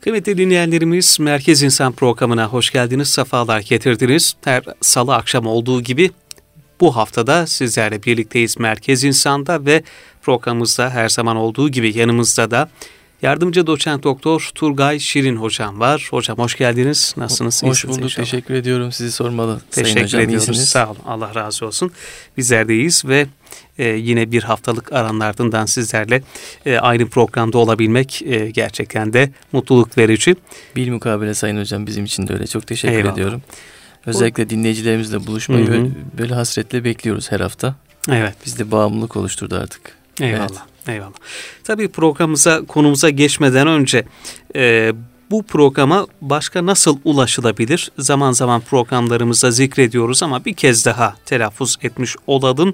Kıymetli dinleyenlerimiz, Merkez İnsan programına hoş geldiniz, sefalar getirdiniz. Her salı akşam olduğu gibi bu haftada sizlerle birlikteyiz Merkez İnsan'da ve programımızda her zaman olduğu gibi yanımızda da yardımcı doçent doktor Turgay Şirin hocam var. Hocam hoş geldiniz. Nasılsınız? Hoş bulduk. İnşallah. Teşekkür ediyorum. Sizi sormalı. Teşekkür hocam, ediyoruz. İyisiniz. Sağ olun. Allah razı olsun. Bizler de iyiyiz ve yine bir haftalık aranın ardından sizlerle aynı programda olabilmek gerçekten de mutluluk verici. Bilmukabele sayın hocam, bizim için de öyle. Çok teşekkür ediyorum. Özellikle dinleyicilerimizle buluşmayı böyle hasretle bekliyoruz her hafta. Evet. Bizde bağımlılık oluşturdu artık. Eyvallah. Evet. Eyvallah. Tabii konumuza geçmeden önce bu programa başka nasıl ulaşılabilir? Zaman zaman programlarımızda zikrediyoruz ama bir kez daha telaffuz etmiş olalım.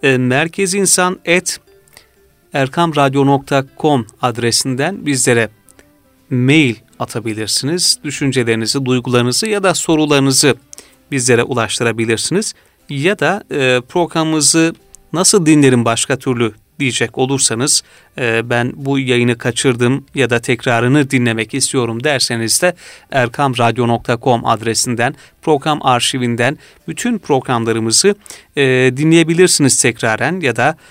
merkezinsan@erkamradyo.com adresinden bizlere mail atabilirsiniz. Düşüncelerinizi, duygularınızı ya da sorularınızı bizlere ulaştırabilirsiniz. Ya da programımızı nasıl dinlerim başka türlü diyecek olursanız, ben bu yayını kaçırdım ya da tekrarını dinlemek istiyorum derseniz de erkamradyo.com adresinden, program arşivinden bütün programlarımızı dinleyebilirsiniz tekraren ya da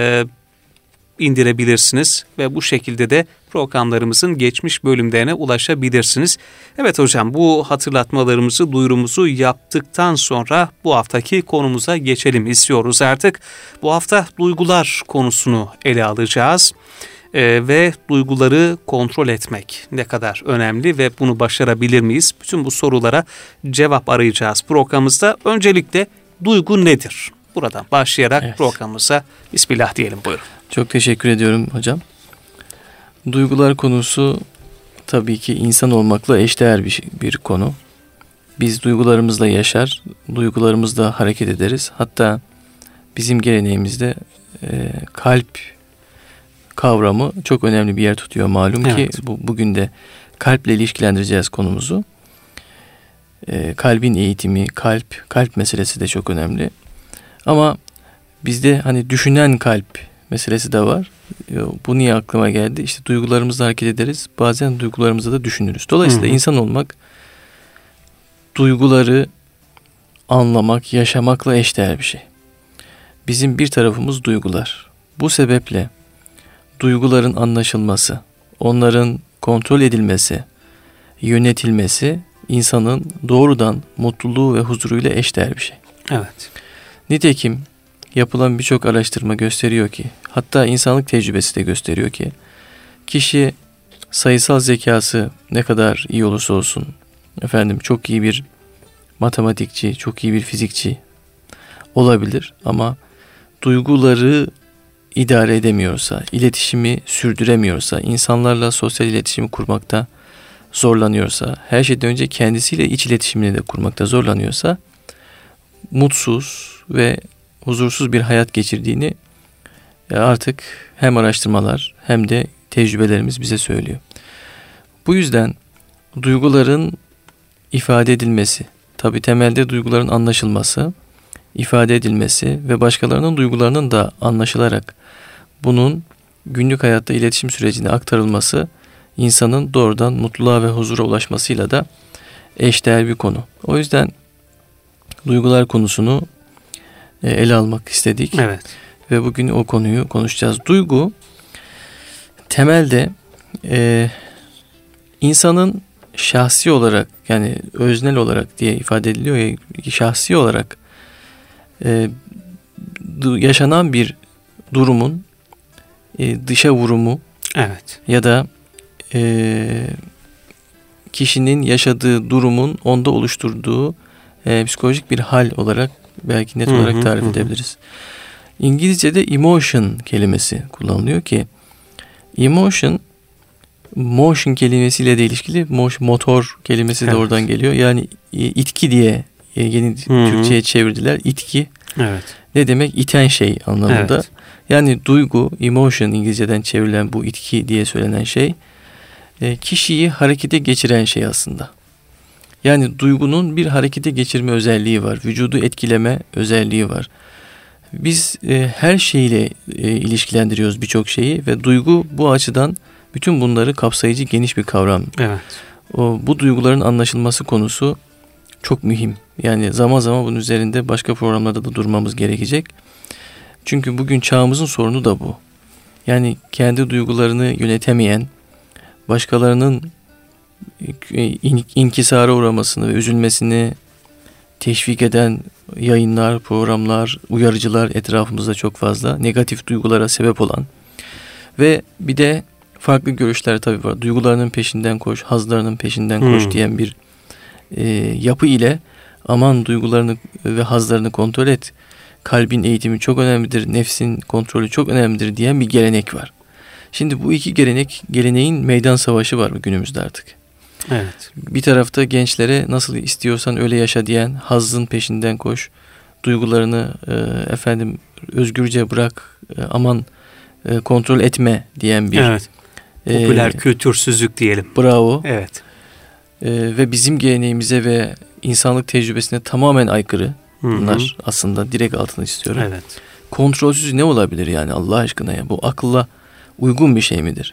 indirebilirsiniz ve bu şekilde de programlarımızın geçmiş bölümlerine ulaşabilirsiniz. Evet hocam, bu hatırlatmalarımızı, duyurumuzu yaptıktan sonra bu haftaki konumuza geçelim istiyoruz artık. Bu hafta duygular konusunu ele alacağız ve duyguları kontrol etmek ne kadar önemli ve bunu başarabilir miyiz? Bütün bu sorulara cevap arayacağız programımızda. Öncelikle duygu nedir? Buradan başlayarak programımıza bismillah diyelim, buyurun. Çok teşekkür ediyorum hocam. Duygular konusu tabii ki insan olmakla eşdeğer bir konu. Biz duygularımızla yaşar, duygularımızla hareket ederiz. Hatta bizim geleneğimizde kalp kavramı çok önemli bir yer tutuyor malum ki bugün de kalple ilişkilendireceğiz konumuzu. Kalbin eğitimi, kalp meselesi de çok önemli. Ama bizde hani düşünen kalp meselesi de var. Bu niye aklıma geldi? İşte duygularımızla hareket ederiz. Bazen duygularımızla da düşünürüz. Dolayısıyla insan olmak, duyguları anlamak, yaşamakla eşdeğer bir şey. Bizim bir tarafımız duygular. Bu sebeple duyguların anlaşılması, onların kontrol edilmesi, yönetilmesi insanın doğrudan mutluluğu ve huzuruyla eşdeğer bir şey. Evet. Nitekim yapılan birçok araştırma gösteriyor ki, hatta insanlık tecrübesi de gösteriyor ki, kişi sayısal zekası ne kadar iyi olursa olsun, çok iyi bir matematikçi, çok iyi bir fizikçi olabilir ama duyguları idare edemiyorsa, iletişimi sürdüremiyorsa, insanlarla sosyal iletişimi kurmakta zorlanıyorsa, her şeyden önce kendisiyle iç iletişimini de kurmakta zorlanıyorsa, mutsuz ve huzursuz bir hayat geçirdiğini artık hem araştırmalar hem de tecrübelerimiz bize söylüyor. Bu yüzden duyguların ifade edilmesi, tabii temelde duyguların anlaşılması, ifade edilmesi ve başkalarının duygularının da anlaşılarak bunun günlük hayatta iletişim sürecine aktarılması insanın doğrudan mutluluğa ve huzura ulaşmasıyla da eşdeğer bir konu. O yüzden duygular konusunu ele almak istedik. Evet. Ve bugün o konuyu konuşacağız. Duygu temelde insanın şahsi olarak, yani öznel olarak diye ifade ediliyor ya, şahsi olarak yaşanan bir durumun dışa vurumu, ya da kişinin yaşadığı durumun onda oluşturduğu psikolojik bir hal olarak belki net olarak tarif edebiliriz. İngilizce'de emotion kelimesi kullanılıyor ki motion kelimesiyle de ilişkili, motor kelimesi de oradan geliyor. Yani itki diye yeni Türkçe'ye çevirdiler. İtki. Evet. Ne demek? İten şey anlamında. Evet. Yani duygu, emotion İngilizce'den çevrilen bu itki diye söylenen şey kişiyi harekete geçiren şey aslında. Yani duygunun bir harekete geçirme özelliği var. Vücudu etkileme özelliği var. Biz her şeyle ilişkilendiriyoruz birçok şeyi ve duygu bu açıdan Bütün bunları kapsayıcı geniş bir kavram. Evet. Bu duyguların anlaşılması konusu çok mühim. Yani zaman zaman bunun üzerinde başka programlarda da durmamız gerekecek. Çünkü bugün çağımızın sorunu da bu. Yani kendi duygularını yönetemeyen, başkalarının inkisara uğramasını ve üzülmesini teşvik eden yayınlar, programlar, uyarıcılar etrafımızda çok fazla. Negatif duygulara sebep olan ve bir de farklı görüşler tabii var. Duygularının peşinden koş, hazlarının peşinden koş diyen bir yapı ile aman duygularını ve hazlarını kontrol et. Kalbin eğitimi çok önemlidir, nefsin kontrolü çok önemlidir diyen bir gelenek var. Şimdi bu iki geleneğin meydan savaşı var günümüzde artık. Evet. Bir tarafta gençlere nasıl istiyorsan öyle yaşa diyen, hazzın peşinden koş, duygularını özgürce bırak, aman kontrol etme diyen bir popüler kültürsüzlük diyelim. Bravo. Evet. Ve bizim geleneğimize ve insanlık tecrübesine tamamen aykırı. Bunlar aslında direkt altını istiyorum. Evet. Kontrolsüz ne olabilir yani Allah aşkına ya? Bu akılla uygun bir şey midir?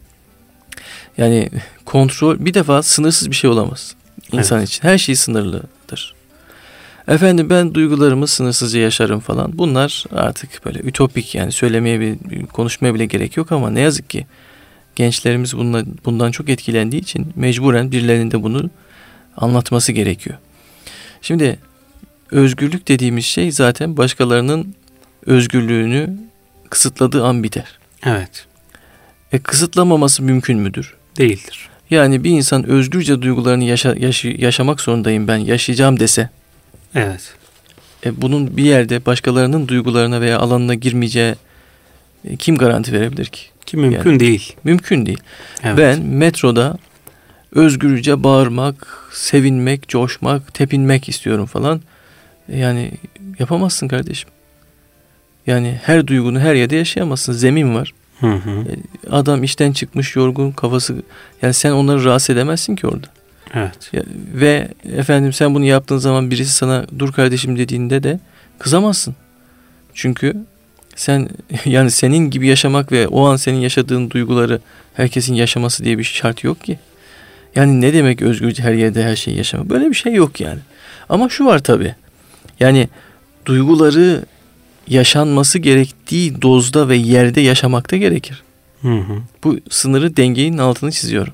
Yani kontrol bir defa sınırsız bir şey olamaz insan için. Her şey sınırlıdır. Efendim ben duygularımı sınırsızca yaşarım falan. Bunlar artık böyle ütopik yani konuşmaya bile gerek yok ama ne yazık ki gençlerimiz bundan çok etkilendiği için mecburen birilerinin de bunu anlatması gerekiyor. Şimdi özgürlük dediğimiz şey zaten başkalarının özgürlüğünü kısıtladığı an biter. Evet. Kısıtlamaması mümkün müdür? Değildir. Yani bir insan özgürce duygularını yaşamak zorundayım ben, yaşayacağım dese. Evet. Bunun bir yerde başkalarının duygularına veya alanına girmeyeceği kim garanti verebilir ki? Ki mümkün yani, değil. Mümkün değil. Evet. Ben metroda özgürce bağırmak, sevinmek, coşmak, tepinmek istiyorum falan. Yani yapamazsın kardeşim. Yani her duygunu her yerde yaşayamazsın. Zemin var. Adam işten çıkmış, yorgun, kafası. Yani sen onları rahatsız edemezsin ki orada. Evet. Ve efendim sen bunu yaptığın zaman birisi sana dur kardeşim dediğinde de kızamazsın. Çünkü sen yani senin gibi yaşamak ve o an senin yaşadığın duyguları herkesin yaşaması diye bir şart yok ki. Yani ne demek özgürce her yerde her şeyi yaşamak? Böyle bir şey yok yani. Ama şu var tabii. Yani duyguları yaşanması gerektiği dozda ve yerde yaşamak da gerekir. Bu sınırı, dengenin altını çiziyorum.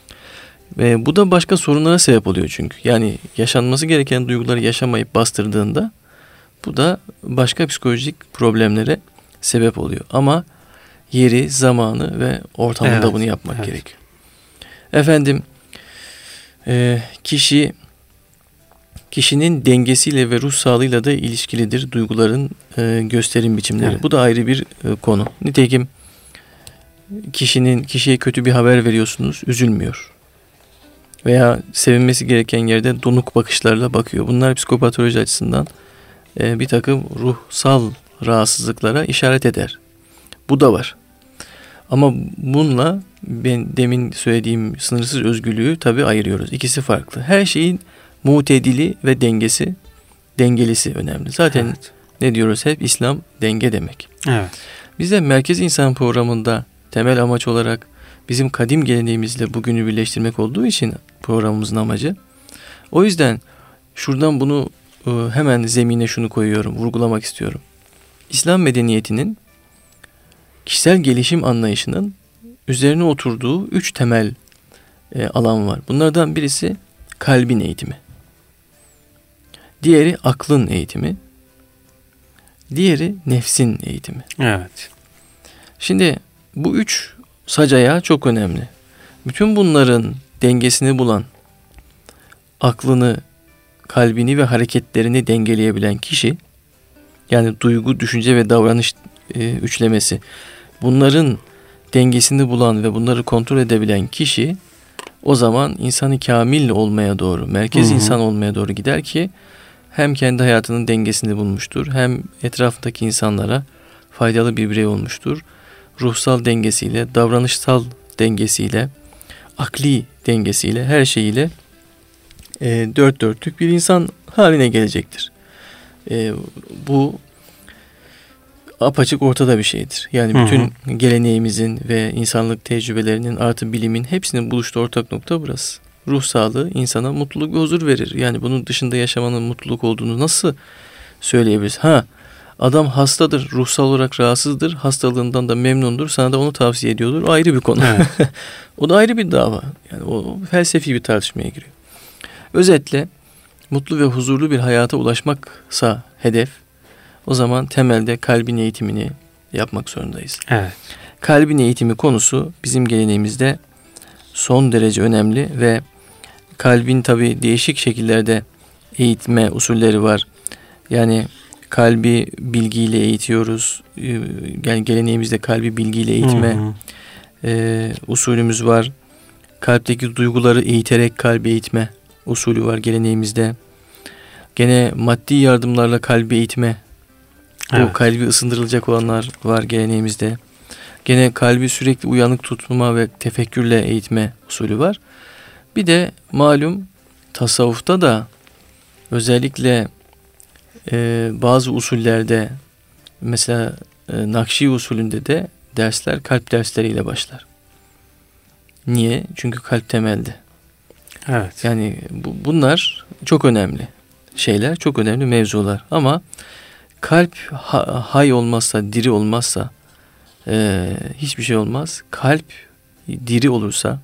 Ve bu da başka sorunlara sebep oluyor çünkü. Yani yaşanması gereken duyguları yaşamayıp bastırdığında bu da başka psikolojik problemlere sebep oluyor. Ama yeri, zamanı ve ortamında bunu yapmak gerekiyor. Efendim kişinin dengesiyle ve ruh sağlığıyla da ilişkilidir duyguların gösterim biçimleri. Evet. Bu da ayrı bir konu. Nitekim kişiye kötü bir haber veriyorsunuz, üzülmüyor. Veya sevinmesi gereken yerde donuk bakışlarla bakıyor. Bunlar psikopatoloji açısından bir takım ruhsal rahatsızlıklara işaret eder. Bu da var. Ama bununla ben demin söylediğim sınırsız özgürlüğü tabii ayırıyoruz. İkisi farklı. Her şeyin mutedili ve dengelisi önemli. Zaten ne diyoruz hep? İslam denge demek. Evet. Biz de Merkez İnsan programında temel amaç olarak bizim kadim geleneğimizle bugünü birleştirmek olduğu için programımızın amacı. O yüzden şuradan bunu hemen zemine şunu koyuyorum, vurgulamak istiyorum. İslam medeniyetinin kişisel gelişim anlayışının üzerine oturduğu 3 temel alan var. Bunlardan birisi kalbin eğitimi. Diğeri aklın eğitimi. Diğeri nefsin eğitimi. Evet. Şimdi bu 3 sac ayağı çok önemli. Bütün bunların dengesini bulan, aklını, kalbini ve hareketlerini dengeleyebilen kişi, yani duygu, düşünce ve davranış üçlemesi, bunların dengesini bulan ve bunları kontrol edebilen kişi, o zaman insanı kamil olmaya doğru, merkez insan olmaya doğru gider ki hem kendi hayatının dengesini bulmuştur, hem etrafındaki insanlara faydalı bir birey olmuştur. Ruhsal dengesiyle, davranışsal dengesiyle, akli dengesiyle, her şeyiyle dört dörtlük bir insan haline gelecektir. Bu apaçık ortada bir şeydir. Yani bütün geleneğimizin ve insanlık tecrübelerinin artı bilimin hepsinin buluştuğu ortak nokta burası. Ruh sağlığı insana mutluluk ve huzur verir. Yani bunun dışında yaşamanın mutluluk olduğunu nasıl söyleyebiliriz? Adam hastadır, ruhsal olarak rahatsızdır, hastalığından da memnundur, sana da onu tavsiye ediyordur. O ayrı bir konu. Evet. O da ayrı bir dava. Yani o felsefi bir tartışmaya giriyor. Özetle mutlu ve huzurlu bir hayata ulaşmaksa hedef, o zaman temelde kalbin eğitimini yapmak zorundayız. Evet. Kalbin eğitimi konusu bizim geleneğimizde son derece önemli ve kalbin tabii değişik şekillerde eğitme usulleri var. Yani kalbi bilgiyle eğitiyoruz. Yani geleneğimizde kalbi bilgiyle eğitme usulümüz var. Kalpteki duyguları eğiterek kalbi eğitme usulü var geleneğimizde. Gene maddi yardımlarla kalbi eğitme, o kalbi ısındırılacak olanlar var geleneğimizde. Gene kalbi sürekli uyanık tutma ve tefekkürle eğitme usulü var. Bir de malum tasavvufta da özellikle bazı usullerde, mesela Nakşi usulünde de dersler kalp dersleriyle başlar. Niye? Çünkü kalp temelde. Evet. Yani bunlar çok önemli şeyler, çok önemli mevzular. Ama kalp hay olmazsa, diri olmazsa hiçbir şey olmaz. Kalp diri olursa,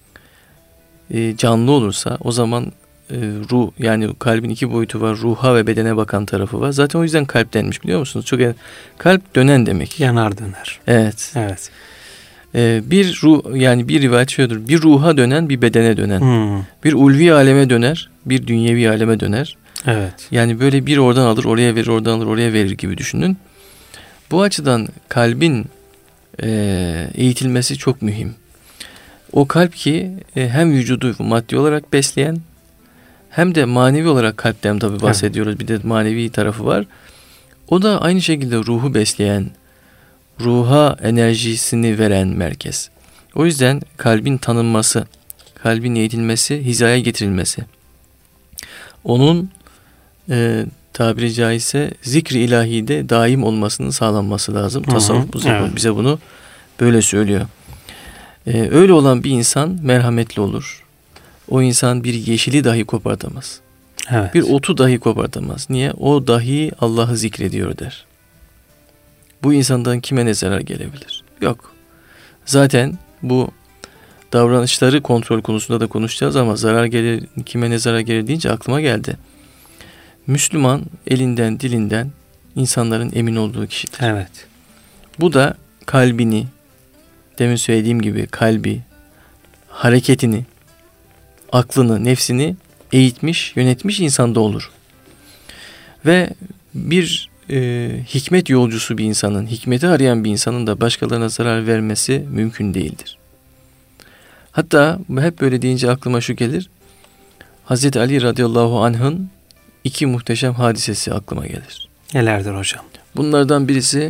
canlı olursa o zaman ruh, yani kalbin iki boyutu var. Ruha ve bedene bakan tarafı var. Zaten o yüzden kalp denmiş, biliyor musunuz? Çok kalp dönen demek. Yanar döner. Evet. Evet. Bir ruh, yani bir rivayet şöyledir. Bir ruha dönen, bir bedene dönen. Bir ulvi aleme döner, bir dünyevi aleme döner. Evet. Yani böyle bir oradan alır, oraya verir, oradan alır, oraya verir gibi düşünün. Bu açıdan kalbin eğitilmesi çok mühim. O kalp ki hem vücudu maddi olarak besleyen, hem de manevi olarak kalpten tabii bahsediyoruz. Bir de manevi tarafı var. O da aynı şekilde ruhu besleyen, ruha enerjisini veren merkez. O yüzden kalbin tanınması, kalbin eğitilmesi, hizaya getirilmesi, onun tabiri caizse zikri ilahide daim olmasının sağlanması lazım. Tasavvuf bize bunu böyle söylüyor. Öyle olan bir insan merhametli olur. O insan bir yeşili dahi kopartamaz. Evet. Bir otu dahi kopartamaz. Niye? O dahi Allah'ı zikrediyor der. Bu insandan kime ne zarar gelebilir? Yok. Zaten bu davranışları kontrol konusunda da konuşacağız ama zarar gelir, kime ne zarar gelir deyince aklıma geldi. Müslüman elinden dilinden insanların emin olduğu kişidir. Evet. Bu da kalbini, demin söylediğim gibi kalbi, hareketini, aklını, nefsini eğitmiş, yönetmiş insanda olur. Ve bir hikmet yolcusu bir insanın, hikmeti arayan bir insanın da başkalarına zarar vermesi mümkün değildir. Hatta hep böyle deyince aklıma şu gelir. Hazreti Ali radıyallahu anh'ın iki muhteşem hadisesi aklıma gelir. Nelerdir hocam? Bunlardan birisi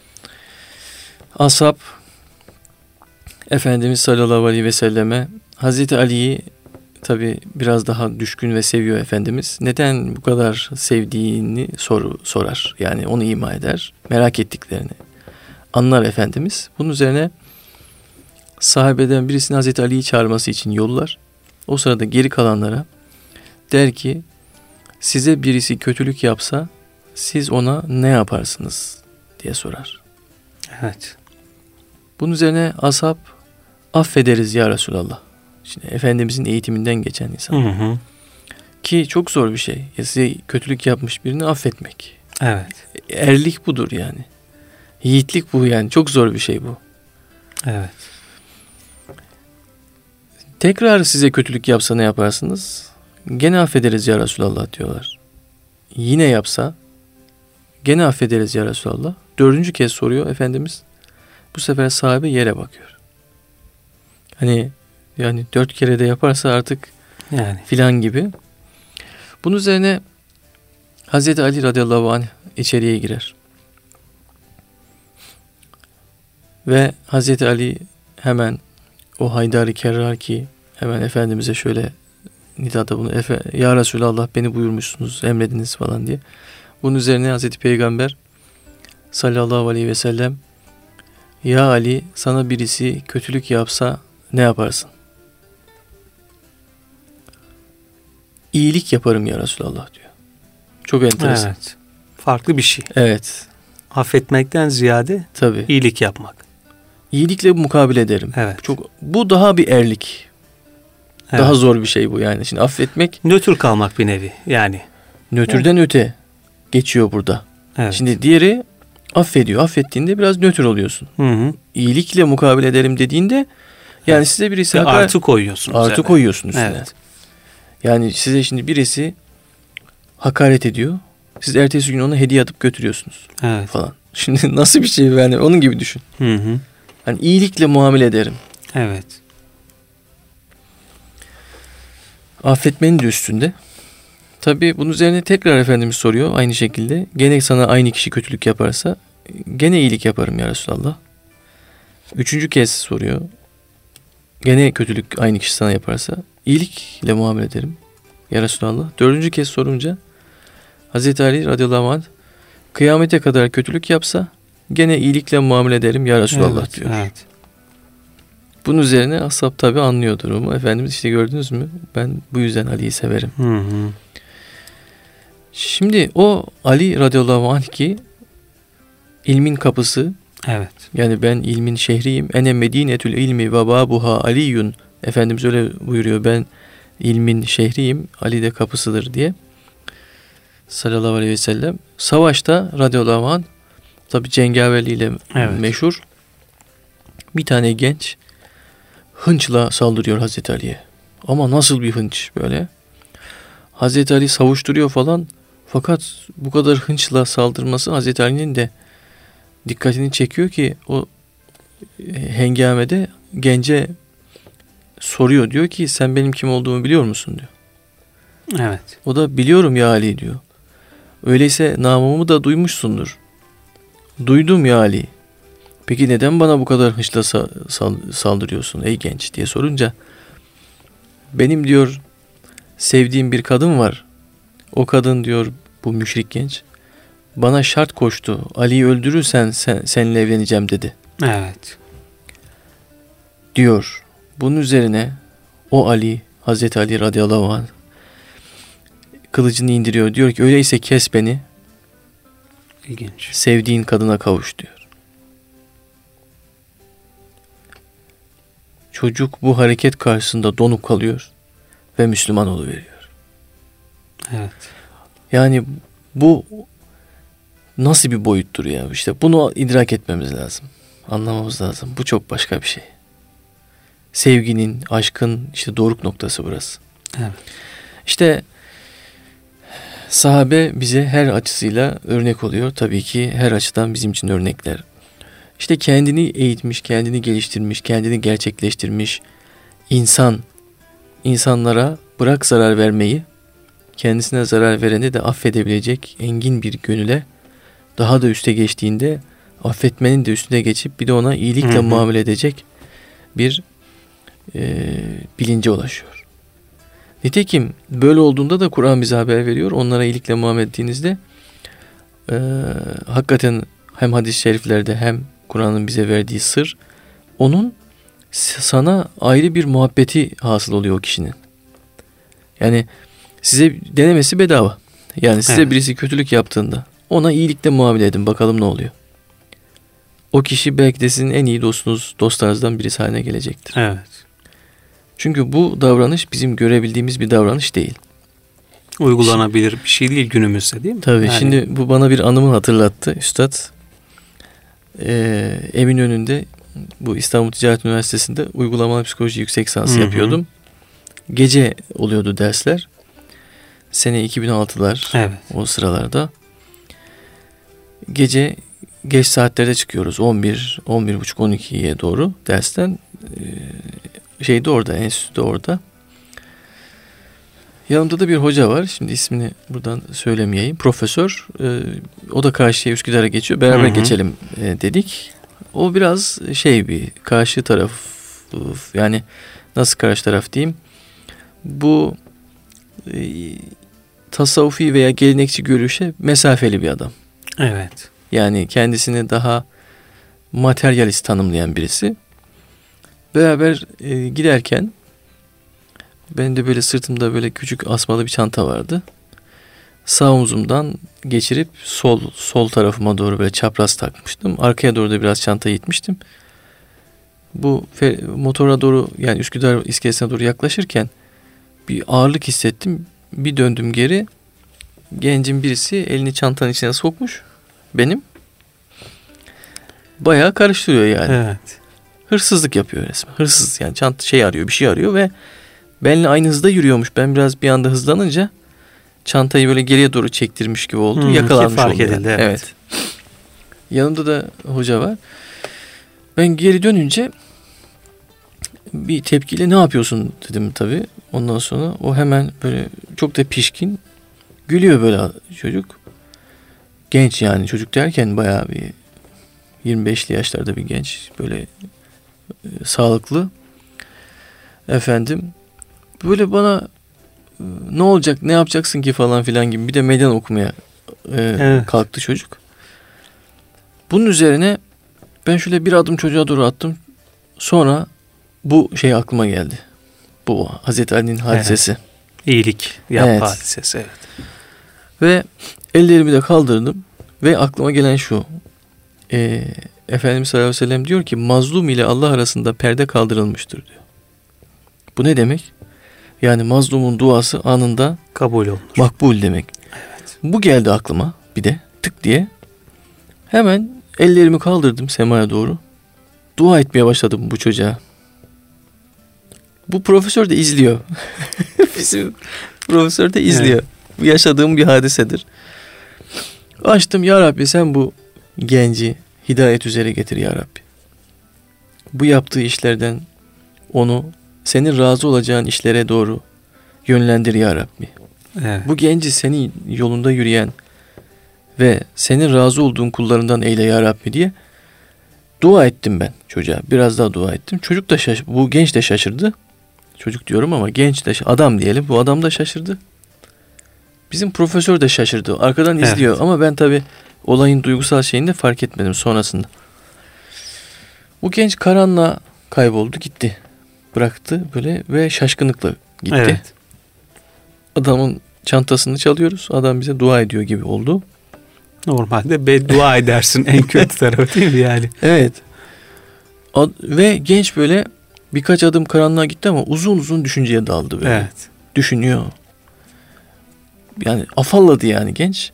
ashab Efendimiz sallallahu aleyhi ve selleme Hazreti Ali'yi tabi biraz daha düşkün ve seviyor Efendimiz. Neden bu kadar sevdiğini sorar. Yani onu ima eder. Merak ettiklerini anlar Efendimiz. Bunun üzerine sahabeden birisini Hazreti Ali'yi çağırması için yollar. O sırada geri kalanlara der ki, size birisi kötülük yapsa siz ona ne yaparsınız diye sorar. Evet. Bunun üzerine ashab affederiz ya Resulallah. Şimdi Efendimizin eğitiminden geçen insan. Ki çok zor bir şey. Ya size kötülük yapmış birini affetmek. Evet. Erlik budur yani. Yiğitlik bu yani. Çok zor bir şey bu. Evet. Tekrar size kötülük yapsa ne yaparsınız? Gene affederiz ya Resulallah diyorlar. Yine yapsa gene affederiz ya Resulallah. 4. kez soruyor Efendimiz. Bu sefer sahabe yere bakıyor. Hani yani 4 kere de yaparsa artık yani filan gibi. Bunun üzerine Hazreti Ali radıyallahu anh içeriye girer. Ve Hazreti Ali hemen o Haydar-ı Kerrar ki hemen Efendimiz'e şöyle nidada bunu ya Resulallah beni buyurmuşsunuz, emrediniz falan diye. Bunun üzerine Hazreti Peygamber sallallahu aleyhi ve sellem, ya Ali, sana birisi kötülük yapsa ne yaparsın? İyilik yaparım ya Resulallah diyor. Çok enteresan. Evet. Farklı bir şey. Evet. Affetmekten ziyade Tabii. iyilik yapmak. İyilikle mukabele ederim. Evet. Bu daha bir erlik. Evet. Daha zor bir şey bu yani. Şimdi affetmek Nötr kalmak bir nevi yani. nötrden öte geçiyor burada. Evet. Şimdi diğeri affediyor. Affettiğinde biraz nötr oluyorsun. Hı. İyilikle mukabele ederim dediğinde yani size birisi Artı koyuyorsun. Artı koyuyorsun üstüne. Evet. Yani size şimdi birisi hakaret ediyor. Siz ertesi gün ona hediye atıp götürüyorsunuz Evet. falan. Şimdi nasıl bir şey yani, onun gibi düşün. Hı. Yani iyilikle muamele ederim. Evet. Affetmenin de üstünde. Tabii bunun üzerine tekrar Efendimiz soruyor aynı şekilde. Gene sana aynı kişi kötülük yaparsa gene iyilik yaparım ya Resulallah. Üçüncü kez soruyor. Gene kötülük aynı kişi sana yaparsa iyilikle muamele ederim ya Resulallah. Dördüncü kez sorunca Hazreti Ali radıyallahu anh, kıyamete kadar kötülük yapsa gene iyilikle muamele ederim ya Resulallah diyor. Evet. Bunun üzerine ashab tabi anlıyor durumu. Efendimiz işte gördünüz mü, ben bu yüzden Ali'yi severim. Hı. Şimdi o Ali radıyallahu anh ki ilmin kapısı, Evet. yani ben ilmin şehriyim. Ene medinetül ilmi ve babuha aliyun. Efendimiz öyle buyuruyor, ben ilmin şehriyim, Ali de kapısıdır diye. Sallallahu aleyhi ve sellem. Savaşta radıyallahu anh, tabi cengaverliğiyle meşhur, bir tane genç hınçla saldırıyor Hazreti Ali'ye. Ama nasıl bir hınç böyle. Hazreti Ali savuşturuyor falan. Fakat bu kadar hınçla saldırması Hazreti Ali'nin de dikkatini çekiyor ki o hengamede gence soruyor. Diyor ki sen benim kim olduğumu biliyor musun diyor. Evet. O da biliyorum ya Ali diyor. Öyleyse namımı da duymuşsundur. Duydum ya Ali. Peki neden bana bu kadar hınçla saldırıyorsun ey genç diye sorunca, benim diyor sevdiğim bir kadın var. O kadın diyor, bu müşrik genç, bana şart koştu. Ali'yi öldürürsen seninle evleneceğim dedi. Evet. Diyor. Bunun üzerine o Ali, Hazreti Ali radıyallahu anh, kılıcını indiriyor. Diyor ki öyleyse kes beni. İlginç. Sevdiğin kadına kavuş diyor. Çocuk bu hareket karşısında donup kalıyor ve Müslüman oluveriyor. Evet. Yani bu nasıl bir boyuttur ya? İşte bunu idrak etmemiz lazım. Anlamamız lazım. Bu çok başka bir şey. Sevginin, aşkın işte doruk noktası burası. Evet. İşte sahabe bize her açısıyla örnek oluyor. Tabii ki her açıdan bizim için örnekler. İşte kendini eğitmiş, kendini geliştirmiş, kendini gerçekleştirmiş insanlara bırak zarar vermeyi, kendisine zarar vereni de affedebilecek engin bir gönüle, daha da üste geçtiğinde affetmenin de üstüne geçip bir de ona iyilikle muamele edecek bir bilince ulaşıyor. Nitekim böyle olduğunda da Kur'an bize haber veriyor. Onlara iyilikle muamele ettiğinizde hakikaten hem hadis-i şeriflerde hem Kur'an'ın bize verdiği sır, onun sana ayrı bir muhabbeti hasıl oluyor o kişinin. Yani size denemesi bedava. Yani size birisi kötülük yaptığında ona iyilikle muamele edin, bakalım ne oluyor. O kişi belki de sizin en iyi dostunuz, dostlarınızdan birisi haline gelecektir. Evet. Çünkü bu davranış bizim görebildiğimiz bir davranış değil. Uygulanabilir bir şey değil günümüzde, değil mi? Tabii yani... şimdi bu bana bir anımı hatırlattı Üstad. Eminönü'nde, bu İstanbul Ticaret Üniversitesi'nde uygulamalı psikoloji yüksek lisansı yapıyordum. Gece oluyordu dersler. Sene 2006'lar, evet. O sıralarda. Gece geç saatlerde çıkıyoruz. 11, 11.30, 12'ye doğru dersten. Şeyde orada, enstitüde orada. Yanımda da bir hoca var. Şimdi ismini buradan söylemeyeyim. Profesör. O da karşıya, Üsküdar'a geçiyor. Beraber geçelim dedik. O biraz bir karşı taraf, yani nasıl karşı taraf diyeyim. Bu tasavvufi veya gelenekçi görüşe mesafeli bir adam. Evet. Yani kendisini daha materyalist tanımlayan birisi. Beraber giderken benim de böyle sırtımda böyle küçük asmalı bir çanta vardı. Sağ omzumdan geçirip sol tarafıma doğru böyle çapraz takmıştım. Arkaya doğru da biraz çantayı itmiştim. Bu motora doğru, yani Üsküdar iskelesine doğru yaklaşırken bir ağırlık hissettim. Bir döndüm geri. Gencin birisi elini çantanın içine sokmuş. Benim. Bayağı karıştırıyor yani. Evet. Hırsızlık yapıyor resmen. Hırsız yani, arıyor, bir şey arıyor ve benimle aynı hızda yürüyormuş. Ben biraz bir anda hızlanınca çantayı böyle geriye doğru çektirmiş gibi oldu. Yakalanmış fark oldu. edildi. Yani. Evet. Yanımda da hoca var. Ben geri dönünce bir tepkiyle ne yapıyorsun dedim tabii. Ondan sonra o hemen böyle çok da pişkin gülüyor böyle çocuk. Genç yani, çocuk derken bayağı bir 25'li yaşlarda bir genç, böyle sağlıklı. Efendim böyle bana ne olacak, ne yapacaksın ki falan filan gibi bir de meydan okumaya kalktı çocuk. Bunun üzerine ben şöyle bir adım çocuğa doğru attım. Sonra bu şey aklıma geldi. Bu Hazreti Ali'nin hadisesi. Evet. İyilik yapma Evet. hadisesi. Evet. Ve ellerimi de kaldırdım. Ve aklıma gelen şu. Efendimiz sallallahu aleyhi ve sellem diyor ki mazlum ile Allah arasında perde kaldırılmıştır diyor. Bu ne demek? Yani mazlumun duası anında Kabul olmuş. makbul demek. Evet. Bu geldi aklıma bir de tık diye. Hemen ellerimi kaldırdım semaya doğru. Dua etmeye başladım bu çocuğa. Bu profesör de izliyor. Bizim profesör de izliyor. Evet. Bu yaşadığım bir hadisedir. Açtım, ya Rabbi sen bu genci hidayet üzere getir ya Rabbi. Bu yaptığı işlerden onu senin razı olacağın işlere doğru yönlendir ya Rabbi. Evet. Bu genci senin yolunda yürüyen ve senin razı olduğun kullarından eyle ya Rabbi diye dua ettim ben çocuğa. Biraz daha dua ettim. Çocuk da bu genç de şaşırdı. Çocuk diyorum ama genç de, adam diyelim. Bu adam da şaşırdı. Bizim profesör de şaşırdı. Arkadan izliyor. Evet. Ama ben tabii olayın duygusal şeyini de fark etmedim sonrasında. Bu genç karanlığa kayboldu, gitti. Bıraktı böyle ve şaşkınlıkla gitti. Evet. Adamın çantasını çalıyoruz. Adam bize dua ediyor gibi oldu. Normalde beddua edersin en kötü tarafı değil mi yani? Evet. Ve genç böyle birkaç adım karanlığa gitti ama uzun uzun düşünceye daldı böyle. Evet. Düşünüyor. Yani afalladı yani genç.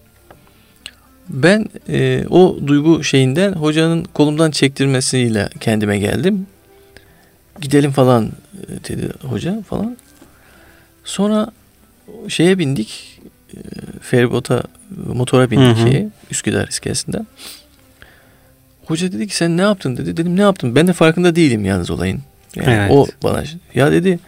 Ben o duygu şeyinden hocanın kolumdan çektirmesiyle kendime geldim. Gidelim falan dedi hoca falan. Sonra şeye bindik. Feribota, motora bindik Üsküdar iskelesinden. Hoca dedi ki sen ne yaptın dedi. Dedim ne yaptım? Ben de farkında değilim yalnız olayın. Yani evet. O bana ya dedi,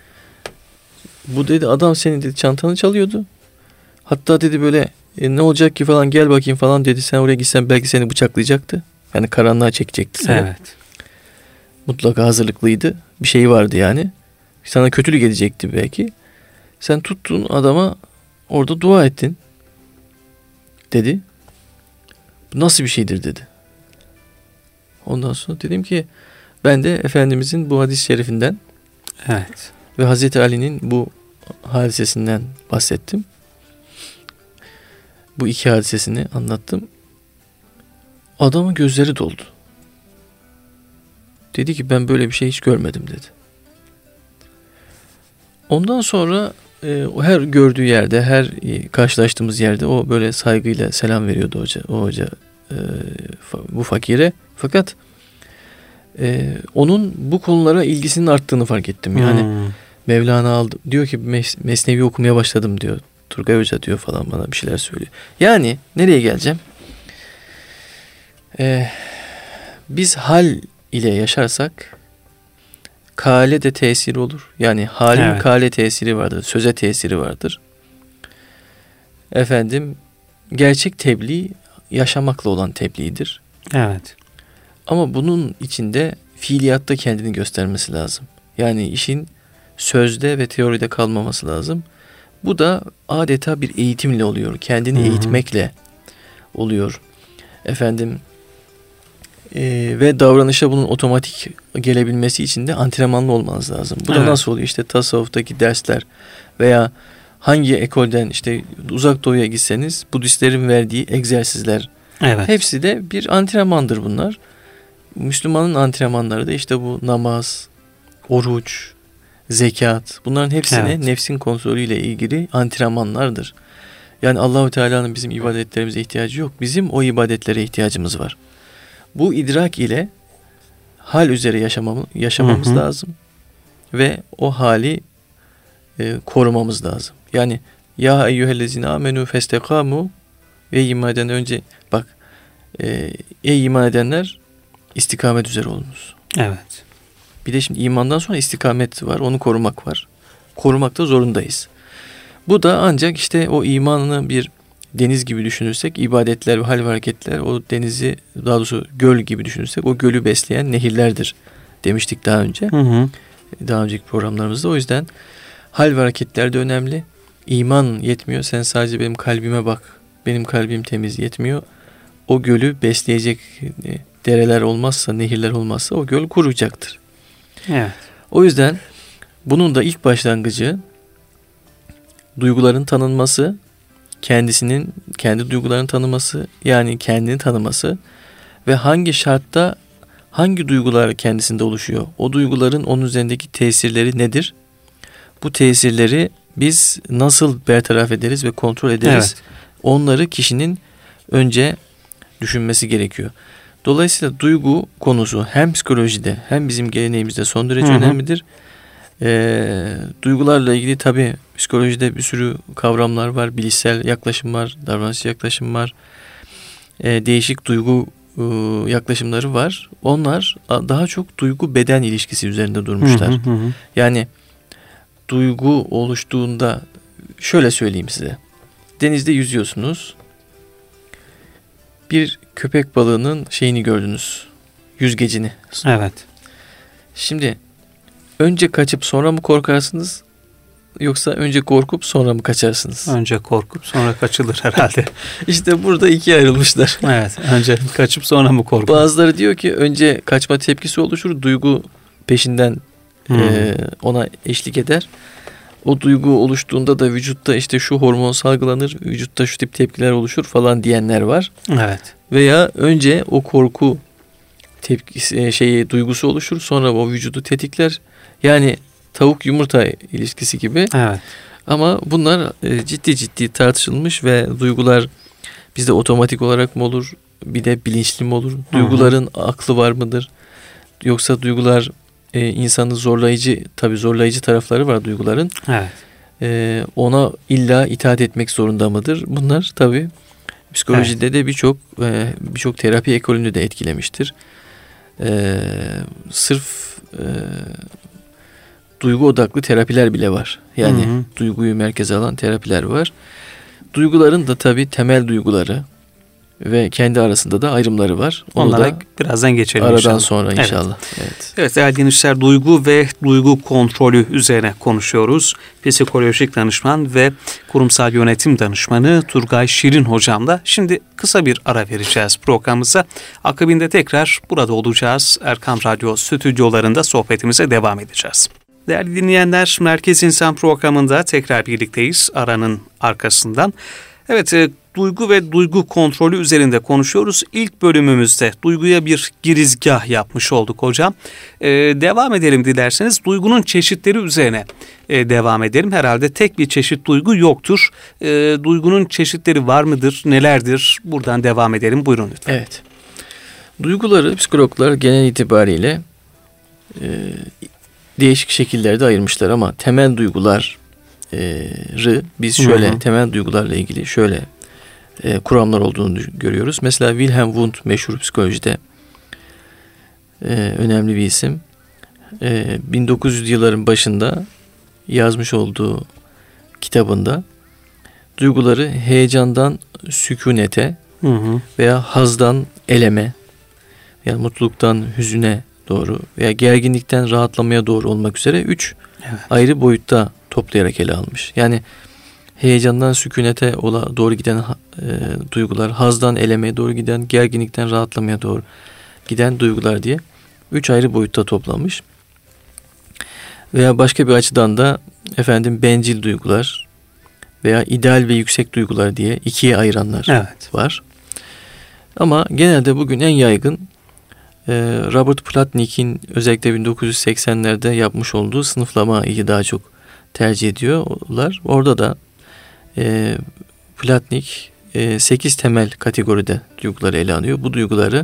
bu dedi adam senin dedi çantanı çalıyordu. Hatta dedi böyle ne olacak ki falan, gel bakayım falan dedi. Sen oraya gitsen belki seni bıçaklayacaktı. Yani karanlığa çekecekti seni. Evet. Mutlaka hazırlıklıydı. Bir şey vardı yani. Sana kötülük edecekti belki. Sen tuttun adama orada dua ettin dedi. Bu nasıl bir şeydir dedi. Ondan sonra dedim ki ben de Efendimizin bu hadis-i şerifinden ve Hazreti Ali'nin bu hadisesinden bahsettim. Bu iki hadisesini anlattım. Adamın gözleri doldu. Dedi ki ben böyle bir şey hiç görmedim dedi. Ondan sonra her gördüğü yerde, her karşılaştığımız yerde o böyle saygıyla selam veriyordu hoca bu fakire. Fakat onun bu konulara ilgisinin arttığını fark ettim. Yani Mevlana aldı. Diyor ki Mesnevi okumaya başladım diyor. Turgay Hoca diyor falan, bana bir şeyler söylüyor. Yani nereye geleceğim? Biz hal ile yaşarsak kale de tesiri olur. Yani halin kale tesiri vardır. Söze tesiri vardır. Efendim gerçek tebliğ yaşamakla olan tebliğdir. Evet. Ama bunun içinde fiiliyatta kendini göstermesi lazım. Yani işin sözde ve teoride kalmaması lazım. Bu da adeta bir eğitimle oluyor. Kendini eğitmekle oluyor. Ve davranışa bunun otomatik gelebilmesi için de antrenmanlı olmanız lazım. Bu da nasıl oluyor? İşte tasavvuftaki dersler veya hangi ekolden, işte uzak doğuya gitseniz Budistlerin verdiği egzersizler. Evet. Hepsi de bir antrenmandır bunlar. Müslümanın antrenmanları da işte bu namaz, oruç, zekat, bunların hepsine nefsin kontrolüyle ilgili antrenmanlardır. Yani Allahu Teala'nın bizim ibadetlerimize ihtiyacı yok. Bizim o ibadetlere ihtiyacımız var. Bu idrak ile hal üzere yaşamamız lazım ve o hali korumamız lazım. Yani ya eyyühellezine amenu festekamu, ey iman eden önce bak, ey iman edenler istikamet üzere olunuz. Evet. Bir de şimdi imandan sonra istikamet var, onu korumak var. Korumakta zorundayız. Bu da ancak işte o imanını bir deniz gibi düşünürsek, ibadetler ve hal ve hareketler o denizi, daha doğrusu göl gibi düşünürsek o gölü besleyen nehirlerdir demiştik daha önce. Daha önceki programlarımızda. O yüzden hal ve hareketler de önemli. İman yetmiyor. Sen sadece benim kalbime bak. Benim kalbim temiz yetmiyor. O gölü besleyecek dereler olmazsa, nehirler olmazsa o göl kuruyacaktır. Evet. O yüzden bunun da ilk başlangıcı duyguların tanınması, kendi duygularını tanıması, yani kendini tanıması ve hangi şartta hangi duygular kendisinde oluşuyor? O duyguların onun üzerindeki tesirleri nedir? Bu tesirleri biz nasıl bertaraf ederiz ve kontrol ederiz? Evet. Onları kişinin önce düşünmesi gerekiyor. Dolayısıyla duygu konusu hem psikolojide hem bizim geleneğimizde son derece önemlidir. Duygularla ilgili tabii psikolojide bir sürü kavramlar var. Bilişsel yaklaşım var, davranışçı yaklaşım var. Değişik duygu yaklaşımları var. Onlar daha çok duygu beden ilişkisi üzerinde durmuşlar. Yani duygu oluştuğunda şöyle söyleyeyim size. Denizde yüzüyorsunuz. Bir köpek balığının şeyini gördünüz. Yüzgecini. Evet. Şimdi önce kaçıp sonra mı korkarsınız? Yoksa önce korkup sonra mı kaçarsınız? Önce korkup sonra kaçılır herhalde. İşte burada ikiye ayrılmışlar. Evet. Önce kaçıp sonra mı korkup? Bazıları diyor ki önce kaçma tepkisi oluşur. Duygu peşinden ona eşlik eder. O duygu oluştuğunda da vücutta işte şu hormon salgılanır. Vücutta şu tip tepkiler oluşur falan diyenler var. Evet. Veya önce o korku tepkisi, duygusu oluşur. Sonra o vücudu tetikler. Yani tavuk yumurta ilişkisi gibi. Evet. Ama bunlar ciddi tartışılmış ve duygular bizde otomatik olarak mı olur? Bir de bilinçli mi olur? Duyguların aklı var mıdır? Yoksa duygular insanı zorlayıcı tarafları var duyguların. Evet. Ona illa itaat etmek zorunda mıdır? Bunlar tabii psikolojide de birçok terapi ekolünü de etkilemiştir. Sırf duygu odaklı terapiler bile var. Yani duyguyu merkeze alan terapiler var. Duyguların da tabii temel duyguları ve kendi arasında da ayrımları var. Onlara birazdan geçelim aradan inşallah. sonra inşallah. Evet değerli dinleyiciler, duygu ve duygu kontrolü üzerine konuşuyoruz. Psikolojik danışman ve kurumsal yönetim danışmanı Turgay Şirin hocamla. Şimdi kısa bir ara vereceğiz programımıza. Akabinde tekrar burada olacağız. Erkam Radyo stüdyolarında sohbetimize devam edeceğiz. Değerli dinleyenler, Merkez İnsan programında tekrar birlikteyiz aranın arkasından. Evet, duygu ve duygu kontrolü üzerinde konuşuyoruz. İlk bölümümüzde duyguya bir girizgah yapmış olduk hocam. Devam edelim dilerseniz. Duygunun çeşitleri üzerine devam edelim. Herhalde tek bir çeşit duygu yoktur. Duygunun çeşitleri var mıdır, nelerdir? Buradan devam edelim. Buyurun lütfen. Evet. Duyguları psikologlar genel itibariyle değişik şekillerde ayırmışlar ama temel duyguları biz şöyle temel duygularla ilgili şöyle kuramlar olduğunu görüyoruz. Mesela Wilhelm Wundt meşhur psikolojide önemli bir isim. 1900 yılların başında yazmış olduğu kitabında duyguları heyecandan sükunete veya hazdan eleme, yani mutluluktan hüzüne doğru veya gerginlikten rahatlamaya doğru olmak üzere 3 ayrı boyutta toplayarak ele almış. Yani heyecandan sükunete doğru giden duygular, hazdan elemeye doğru giden, gerginlikten rahatlamaya doğru giden duygular diye 3 ayrı boyutta toplanmış. Veya başka bir açıdan da bencil duygular veya ideal ve yüksek duygular diye ikiye ayıranlar var. Ama genelde bugün en yaygın Robert Plutnik'in özellikle 1980'lerde yapmış olduğu sınıflamayı daha çok tercih ediyorlar. Orada da Plutnik 8 temel kategoride duyguları ele alıyor. Bu duyguları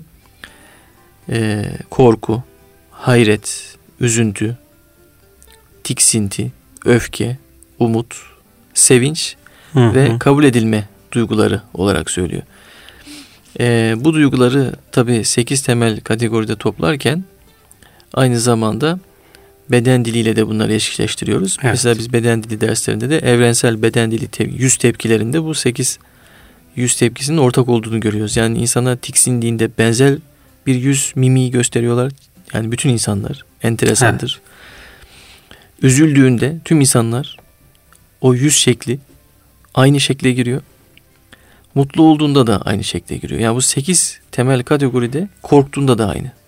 korku, hayret, üzüntü, tiksinti, öfke, umut, sevinç ve kabul edilme duyguları olarak söylüyor. Bu duyguları tabii 8 temel kategoride toplarken aynı zamanda beden diliyle de bunları eşleştiriyoruz. Evet. Mesela biz beden dili derslerinde de evrensel beden dili yüz tepkilerinde bu 8 yüz tepkisinin ortak olduğunu görüyoruz. Yani insana tiksindiğinde benzer bir yüz mimiği gösteriyorlar. Yani bütün insanlar, enteresandır. Evet. Üzüldüğünde tüm insanlar o yüz şekli aynı şekle giriyor. Mutlu olduğunda da aynı şekle giriyor. Yani bu 8 temel kategoride korktuğunda da aynı.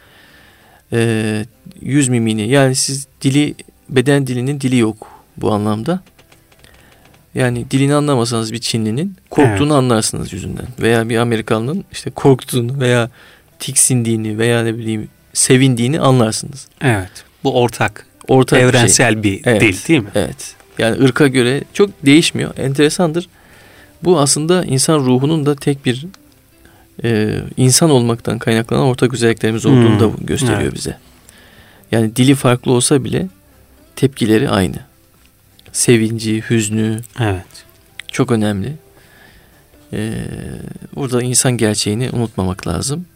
Yüz mimiğini, yani siz beden dilinin dili yok bu anlamda. Yani dilini anlamasanız bir Çinlinin korktuğunu anlarsınız yüzünden. Veya bir Amerikanlının işte korktuğunu veya tiksindiğini veya sevindiğini anlarsınız. Evet. Bu ortak evrensel bir dil değil mi? Evet. Yani ırka göre çok değişmiyor. Enteresandır. Bu aslında insan ruhunun da tek bir insan olmaktan kaynaklanan ortak özelliklerimiz olduğunu da gösteriyor bize. Yani dili farklı olsa bile tepkileri aynı. Sevinci, hüznü. Evet. Çok önemli. Burada insan gerçeğini unutmamak lazım.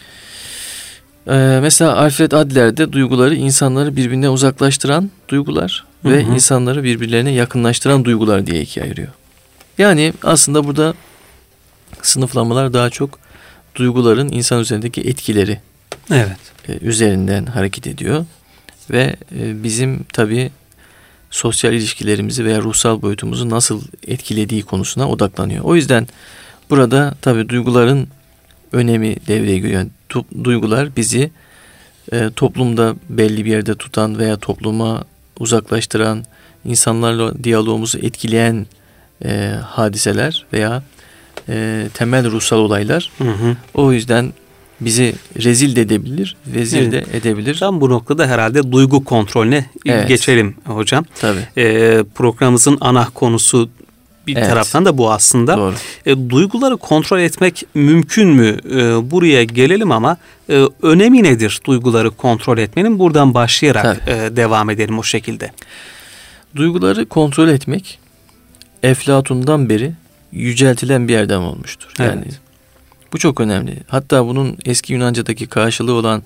Mesela Alfred Adler de duyguları insanları birbirine uzaklaştıran duygular ve insanları birbirlerine yakınlaştıran duygular diye ikiye ayırıyor. Yani aslında burada sınıflamalar daha çok duyguların insan üzerindeki etkileri üzerinden hareket ediyor. Ve bizim tabii sosyal ilişkilerimizi veya ruhsal boyutumuzu nasıl etkilediği konusuna odaklanıyor. O yüzden burada tabii duyguların önemi devreye giriyor. Yani duygular bizi toplumda belli bir yerde tutan veya topluma uzaklaştıran, insanlarla diyalogumuzu etkileyen hadiseler veya temel ruhsal olaylar. O yüzden bizi rezil de edebilir, vezir de edebilir. Tam bu noktada herhalde duygu kontrolüne geçelim hocam. Tabii. Programımızın ana konusu bir taraftan da bu aslında. Doğru. Duyguları kontrol etmek mümkün mü? Buraya gelelim ama önemi nedir duyguları kontrol etmenin? Buradan başlayarak devam edelim o şekilde. Duyguları kontrol etmek Eflatun'dan beri yüceltilen bir erdem olmuştur. Yani bu çok önemli. Hatta bunun eski Yunanca'daki karşılığı olan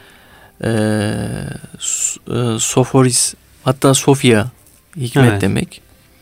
Soforis, hatta Sofia, hikmet demek.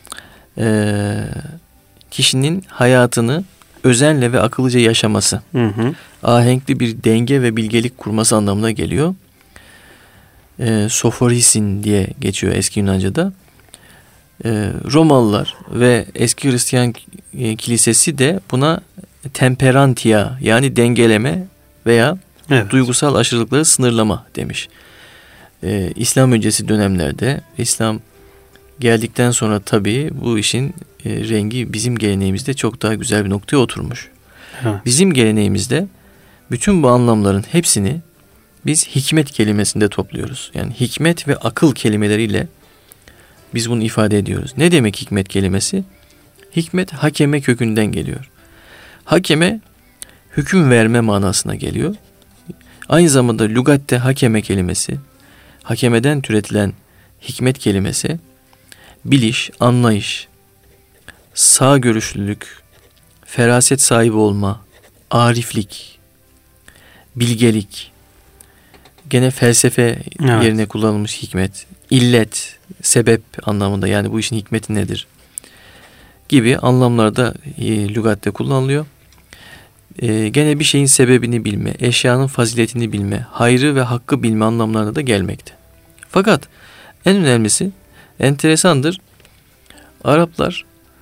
Kişinin hayatını özenle ve akıllıca yaşaması, ahenkli bir denge ve bilgelik kurması anlamına geliyor. Sophorisin diye geçiyor eski Yunanca'da. Romalılar ve eski Hristiyan kilisesi de buna temperantia, yani dengeleme veya duygusal aşırılıkları sınırlama demiş. İslam öncesi dönemlerde, İslam geldikten sonra tabii bu işin rengi bizim geleneğimizde çok daha güzel bir noktaya oturmuş. Bizim geleneğimizde bütün bu anlamların hepsini biz hikmet kelimesinde topluyoruz. Yani hikmet ve akıl kelimeleriyle biz bunu ifade ediyoruz. Ne demek hikmet kelimesi? Hikmet hakeme kökünden geliyor. Hakeme hüküm verme manasına geliyor. Aynı zamanda lügatte hakeme kelimesi, hakemeden türetilen hikmet kelimesi biliş, anlayış, sağgörüşlülük, feraset sahibi olma, ariflik, bilgelik, gene felsefe yerine kullanılmış hikmet, illet, sebep anlamında, yani bu işin hikmeti nedir gibi anlamlarda lügatte kullanılıyor. Gene bir şeyin sebebini bilme, eşyanın faziletini bilme, hayrı ve hakkı bilme anlamlarına da gelmekte. Fakat en önemlisi, enteresandır, Araplar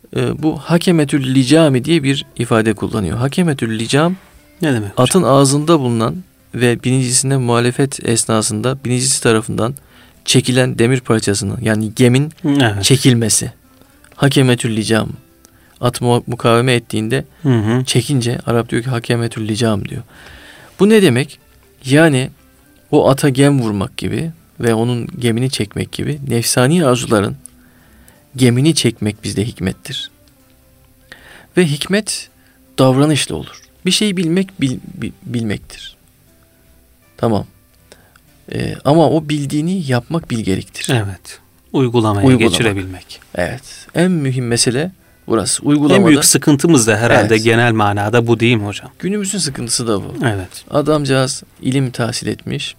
bu hakemetül licami diye bir ifade kullanıyor. Hakemetül licam Ne demek? atın ağzında bulunan ve binicisine muhalefet esnasında binicisi tarafından çekilen demir parçasını, yani gemin Evet. çekilmesi. Hakemetül licam. At mukaveme ettiğinde çekince Arap diyor ki hakemetül licam diyor. Bu ne demek? Yani o ata gem vurmak gibi ve onun gemini çekmek gibi nefsani arzuların gemini çekmek bizde hikmettir. Ve hikmet davranışla olur. Bir şeyi bilmek bilmektir. Tamam. Ama o bildiğini yapmak bilgeliktir. Evet. Uygulamaya geçirebilmek. Evet. En mühim mesele burası. Uygulamada. En büyük sıkıntımız da herhalde genel manada bu değil mi hocam? Günümüzün sıkıntısı da bu. Evet. Adamcağız ilim tahsil etmiş.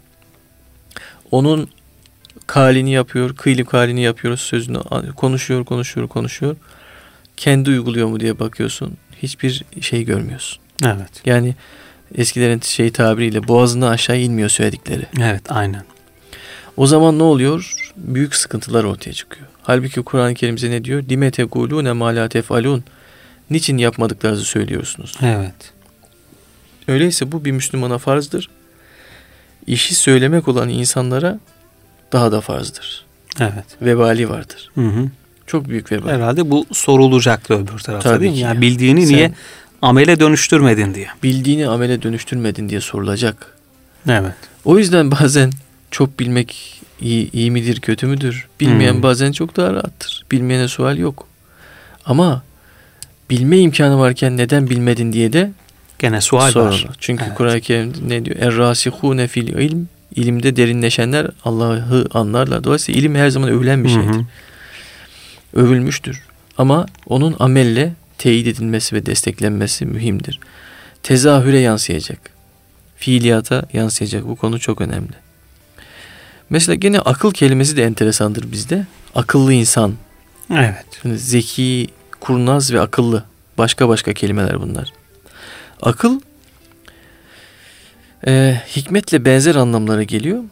Onun kalini yapıyor, kıyılık halini yapıyoruz, sözünü konuşuyor. Kendi uyguluyor mu diye bakıyorsun. Hiçbir şey görmüyorsun. Evet. Yani eskilerin tabiriyle boğazından aşağı inmiyor söyledikleri. Evet, aynen. O zaman ne oluyor? Büyük sıkıntılar ortaya çıkıyor. Halbuki Kur'an-ı Kerim bize ne diyor? Lime tekulune ma la tefalun. Niçin yapmadıklarınızı söylüyorsunuz? Evet. Öyleyse bu bir Müslümana farzdır. İşi söylemek olan insanlara daha da farzdır. Evet. Vebali vardır. Hı. Çok büyük vebal. Herhalde bu sorulacaktı öbür tarafta, tabii değil mi? ki. Yani bildiğini niye amele dönüştürmedin diye. Bildiğini amele dönüştürmedin diye sorulacak. Evet. O yüzden bazen çok bilmek iyi midir, kötü müdür? Bilmeyen bazen çok daha rahattır. Bilmeyene sual yok. Ama bilme imkanı varken neden bilmedin diye de gene sual var. Çünkü Kur'an-ı Kerim ne diyor? Er-rasihune fil ilm. İlimde derinleşenler Allah'ı anlarlar. Dolayısıyla ilim her zaman övülen bir şeydir. Övülmüştür. Ama onun amelle teyit edilmesi ve desteklenmesi mühimdir. Tezahüre yansıyacak. Fiiliyata yansıyacak. Bu konu çok önemli. Mesela gene akıl kelimesi de enteresandır bizde. Akıllı insan. Evet. Yani zeki, kurnaz ve akıllı. Başka kelimeler bunlar. Akıl hikmetle benzer anlamlara geliyor.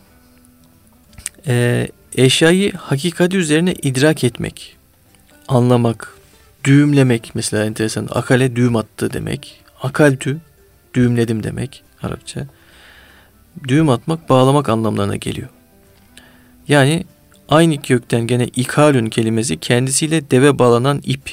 Eşyayı hakikati üzerine idrak etmek, anlamak, düğümlemek mesela enteresan. Akale düğüm attı demek. Akaltü düğümledim demek Arapça. Düğüm atmak, bağlamak anlamlarına geliyor. Yani aynı kökten gene ikalün kelimesi kendisiyle deve bağlanan ip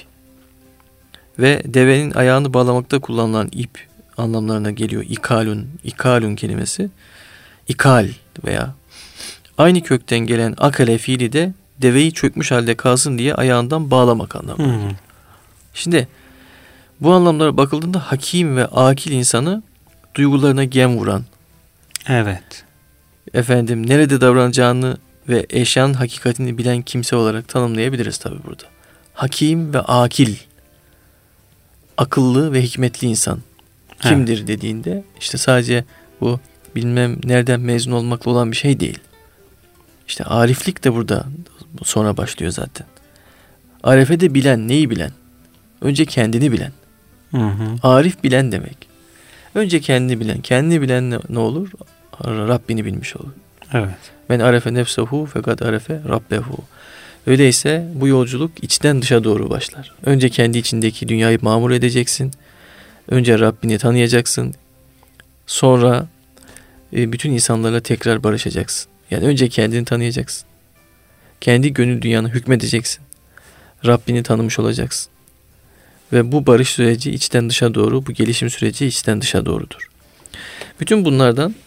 ve devenin ayağını bağlamakta kullanılan ip anlamlarına geliyor. İkalün kelimesi. İkal veya aynı kökten gelen akale fiili de deveyi çökmüş halde kalsın diye ayağından bağlamak anlamına. Şimdi bu anlamlara bakıldığında hakim ve akil insanı duygularına gem vuran. Evet. Nerede davranacağını ve eşyanın hakikatini bilen kimse olarak tanımlayabiliriz tabii burada. Hakim ve akil. Akıllı ve hikmetli insan. Kimdir dediğinde işte sadece bu bilmem nereden mezun olmakla olan bir şey değil. İşte ariflik de burada sonra başlıyor zaten. Arifede bilen, neyi bilen? Önce kendini bilen. Arif bilen demek. Önce kendini bilen. Kendini bilen ne olur? Rabbini bilmiş olur. Evet. Men arefe nefsehu fekad arefe rabbehu. Öyleyse bu yolculuk içten dışa doğru başlar. Önce kendi içindeki dünyayı mamur edeceksin. Önce Rabbini tanıyacaksın. Sonra bütün insanlarla tekrar barışacaksın. Yani önce kendini tanıyacaksın. Kendi gönül dünyanı hükmedeceksin. Rabbini tanımış olacaksın. Ve bu barış süreci içten dışa doğru, bu gelişim süreci içten dışa doğrudur. Bütün bunlardan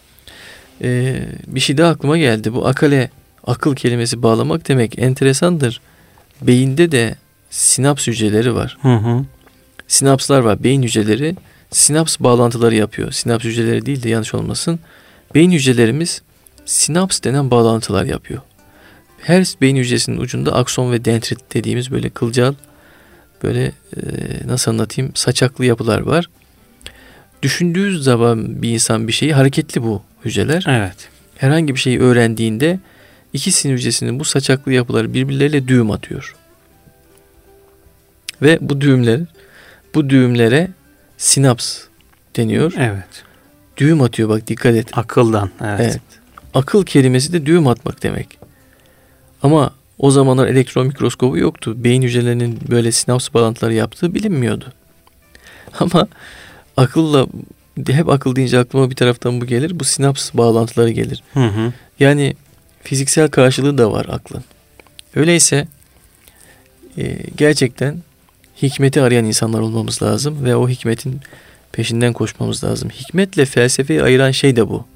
bir şey daha aklıma geldi. Bu akıl kelimesi bağlamak demek enteresandır. Beyinde de sinaps hücreleri var. Sinapslar var. Beyin hücreleri sinaps bağlantıları yapıyor. Sinaps hücreleri değil de yanlış olmasın. Beyin hücrelerimiz sinaps denen bağlantılar yapıyor. Her beyin hücresinin ucunda akson ve dendrit dediğimiz böyle kılcal, böyle nasıl anlatayım, saçaklı yapılar var. Düşündüğü zaman bir insan bir şeyi, hareketli bu hücreler. Evet. Herhangi bir şeyi öğrendiğinde iki sinir hücresinin bu saçaklı yapıları birbirleriyle düğüm atıyor. Ve bu düğümlere sinaps deniyor. Evet. Düğüm atıyor, bak dikkat et. Akıldan. Evet. Akıl kelimesi de düğüm atmak demek. Ama O zamanlar elektron mikroskobu yoktu. Beyin hücrelerinin böyle sinaps bağlantıları yaptığı bilinmiyordu. Ama akılla, hep akıl deyince aklıma bir taraftan bu gelir. Bu sinaps bağlantıları gelir. Hı hı. Yani fiziksel karşılığı da var aklın. Öyleyse gerçekten hikmeti arayan insanlar olmamız lazım ve o hikmetin peşinden koşmamız lazım. Hikmetle felsefeyi ayıran şey de bu.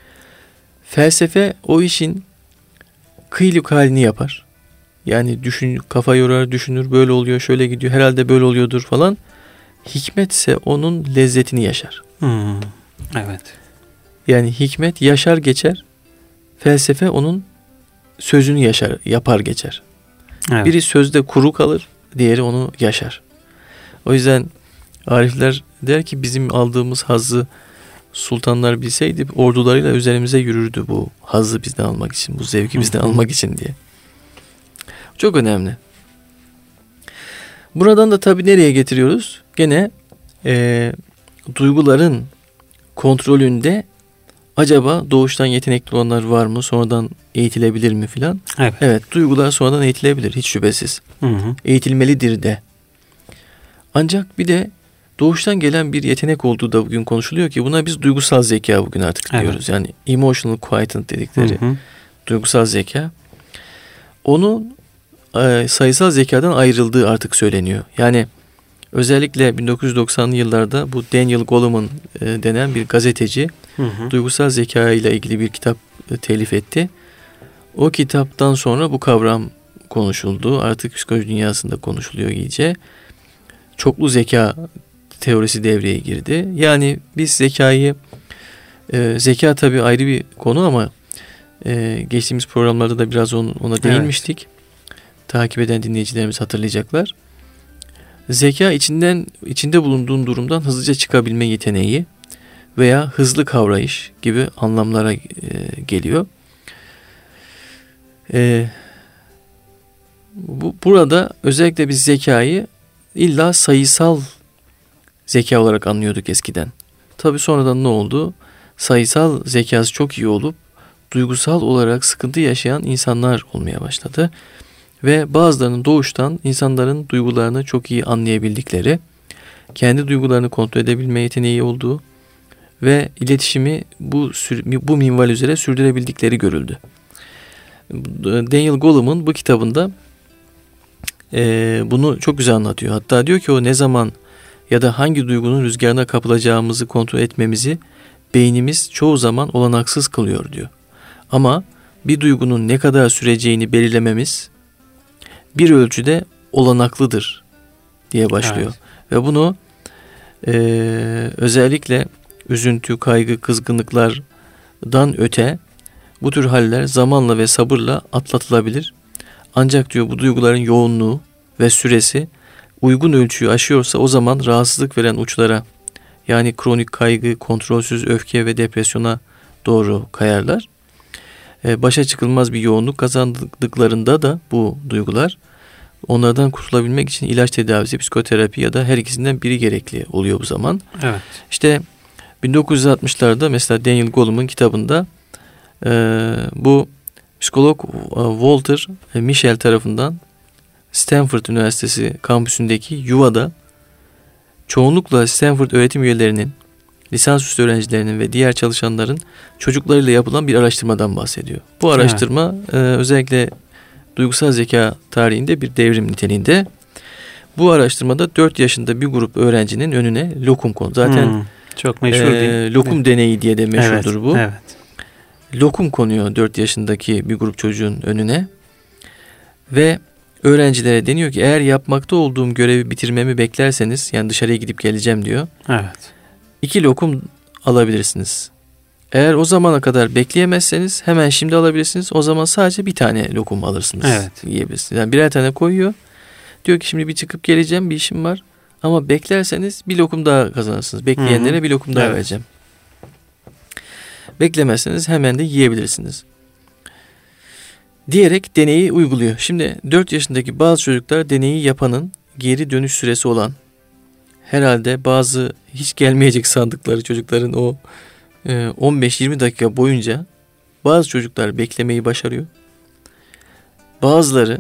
Felsefe o işin kıyluk halini yapar. Yani kafa yorar, düşünür, böyle oluyor, şöyle gidiyor, herhalde böyle oluyordur falan. Hikmet ise onun lezzetini yaşar. Evet. Yani hikmet yaşar geçer, felsefe onun sözünü yapar geçer. Evet. Biri sözde kuru kalır, diğeri onu yaşar. O yüzden arifler der ki bizim aldığımız hazzı sultanlar bilseydi ordularıyla üzerimize yürürdü bu hazzı bizden almak için, bu zevki bizden almak için diye. Çok önemli. Buradan da tabii nereye getiriyoruz? Gene duyguların kontrolünde acaba doğuştan yetenekli olanlar var mı? Sonradan eğitilebilir mi filan? Evet. Evet, duygular sonradan eğitilebilir hiç şüphesiz. Eğitilmelidir de. Ancak bir de doğuştan gelen bir yetenek olduğu da bugün konuşuluyor ki buna biz duygusal zeka bugün artık diyoruz. Yani emotional quotient dedikleri duygusal zeka. Onun sayısal zekadan ayrıldığı artık söyleniyor. Yani özellikle 1990'lı yıllarda bu Daniel Goleman denen bir gazeteci duygusal zeka ile ilgili bir kitap telif etti. O kitaptan sonra bu kavram konuşuldu. Artık psikoloji dünyasında konuşuluyor iyice. Çoklu zeka teorisi devreye girdi. Yani biz zekayı, zeka tabii ayrı bir konu ama geçtiğimiz programlarda da biraz ona değinmiştik. Evet. Takip eden dinleyicilerimiz hatırlayacaklar. Zeka içinde bulunduğun durumdan hızlıca çıkabilme yeteneği veya hızlı kavrayış gibi anlamlara geliyor. Burada özellikle biz zekayı illa sayısal zeka olarak anlıyorduk eskiden. Tabii sonradan ne oldu? Sayısal zekası çok iyi olup duygusal olarak sıkıntı yaşayan insanlar olmaya başladı. Ve bazılarının doğuştan insanların duygularını çok iyi anlayabildikleri, kendi duygularını kontrol edebilme yeteneği olduğu ve iletişimi bu minval üzere sürdürebildikleri görüldü. Daniel Goleman bu kitabında bunu çok güzel anlatıyor. Hatta diyor ki o ne zaman ya da hangi duygunun rüzgarına kapılacağımızı kontrol etmemizi beynimiz çoğu zaman olanaksız kılıyor diyor. Ama bir duygunun ne kadar süreceğini belirlememiz bir ölçüde olanaklıdır diye başlıyor. Evet. Ve bunu özellikle üzüntü, kaygı, kızgınlıklardan öte bu tür haller zamanla ve sabırla atlatılabilir. Ancak diyor bu duyguların yoğunluğu ve süresi uygun ölçüyü aşıyorsa o zaman rahatsızlık veren uçlara, yani kronik kaygı, kontrolsüz öfke ve depresyona doğru kayarlar. Başa çıkılmaz bir yoğunluk kazandıklarında da bu duygular, onlardan kurtulabilmek için ilaç tedavisi, psikoterapi ya da her ikisinden biri gerekli oluyor bu zaman. Evet. İşte 1960'larda mesela Daniel Goleman kitabında bu psikolog Walter Mischel tarafından Stanford Üniversitesi kampüsündeki yuvada çoğunlukla Stanford öğretim üyelerinin, lisansüstü öğrencilerinin ve diğer çalışanların çocuklarıyla yapılan bir araştırmadan bahsediyor. Bu araştırma özellikle duygusal zeka tarihinde bir devrim niteliğinde. Bu araştırmada 4 yaşında bir grup öğrencinin önüne lokum kondu. Zaten çok meşhur değil. Lokum deneyi diye de meşhurdur bu. Evet. Lokum konuyor 4 yaşındaki bir grup çocuğun önüne ve öğrencilere deniyor ki eğer yapmakta olduğum görevi bitirmemi beklerseniz, yani dışarıya gidip geleceğim diyor. Evet. 2 lokum alabilirsiniz. Eğer o zamana kadar bekleyemezseniz hemen şimdi alabilirsiniz. O zaman sadece bir tane lokum alırsınız. Evet. Yiyebilirsiniz. Yani birer tane koyuyor. Diyor ki şimdi bir çıkıp geleceğim, bir işim var. Ama beklerseniz bir lokum daha kazanırsınız. Bekleyenlere bir lokum daha vereceğim. Beklemezseniz hemen de yiyebilirsiniz diyerek deneyi uyguluyor. Şimdi 4 yaşındaki bazı çocuklar deneyi yapanın geri dönüş süresi olan, herhalde bazı hiç gelmeyecek sandıkları çocukların o 15-20 dakika boyunca bazı çocuklar beklemeyi başarıyor. bazıları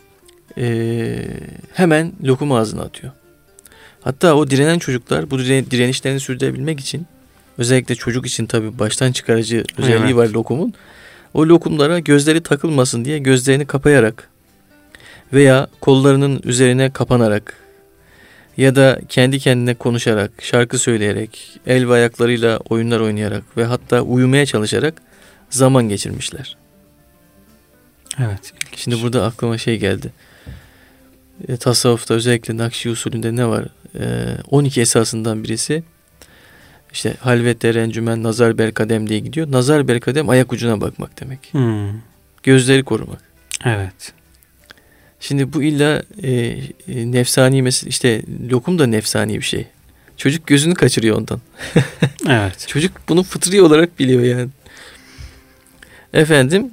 hemen lokum ağzına atıyor. Hatta o direnen çocuklar bu direnişlerini sürdürebilmek için, özellikle çocuk için tabii baştan çıkarıcı özelliği var lokumun. O lokumlara gözleri takılmasın diye gözlerini kapayarak veya kollarının üzerine kapanarak ya da kendi kendine konuşarak, şarkı söyleyerek, el ve ayaklarıyla oyunlar oynayarak ve hatta uyumaya çalışarak zaman geçirmişler. Evet. Şimdi burada aklıma şey geldi. Tasavvufta özellikle Nakşi usulünde ne var? 12 esasından birisi işte halvette rencümen nazar berkadem diye gidiyor. Nazar berkadem ayak ucuna bakmak demek. Gözleri korumak. Evet. Şimdi bu illa nefsani mesela, işte lokum da nefsani bir şey. Çocuk gözünü kaçırıyor ondan. Evet. Çocuk bunu fıtri olarak biliyor yani. Efendim,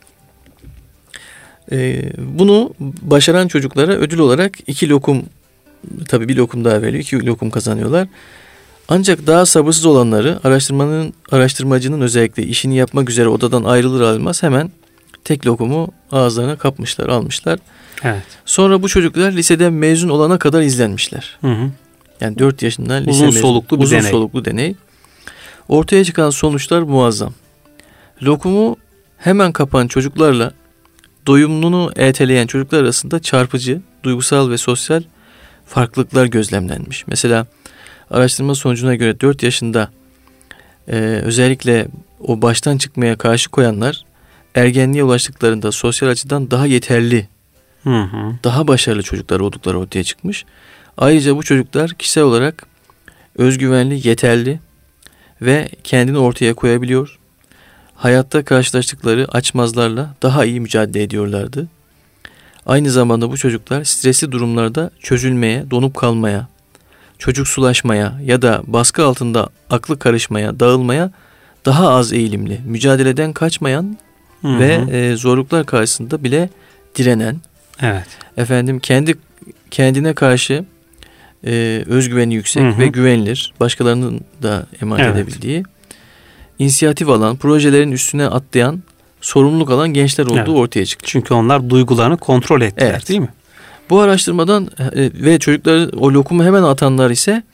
bunu başaran çocuklara ödül olarak 2 lokum, tabii bir lokum daha veriyor, 2 lokum kazanıyorlar. Ancak daha sabırsız olanları araştırmacının özellikle işini yapmak üzere odadan ayrılır ayrılmaz hemen tek lokumu ağızlarına kapmışlar, almışlar. Evet. Sonra bu çocuklar liseden mezun olana kadar izlenmişler. Yani 4 yaşından uzun soluklu deney. Ortaya çıkan sonuçlar muazzam. Lokumu hemen kapan çocuklarla doyumunu erteleyen çocuklar arasında çarpıcı, duygusal ve sosyal farklılıklar gözlemlenmiş. Mesela araştırma sonucuna göre 4 yaşında özellikle o baştan çıkmaya karşı koyanlar ergenliğe ulaştıklarında sosyal açıdan daha yeterli, daha başarılı çocuklar oldukları ortaya çıkmış. Ayrıca bu çocuklar kişisel olarak özgüvenli, yeterli ve kendini ortaya koyabiliyor. Hayatta karşılaştıkları açmazlarla daha iyi mücadele ediyorlardı. Aynı zamanda bu çocuklar stresli durumlarda çözülmeye, donup kalmaya, çocuksulaşmaya ya da baskı altında aklı karışmaya, dağılmaya daha az eğilimli, mücadeleden kaçmayan ve zorluklar karşısında bile direnen, efendim kendine karşı özgüveni yüksek ve güvenilir, başkalarının da emanet edebildiği, inisiyatif alan, projelerin üstüne atlayan, sorumluluk alan gençler olduğu ortaya çıktı. Çünkü onlar duygularını kontrol ettiler, değil mi? Bu araştırmadan ve çocukları o lokumu hemen atanlar ise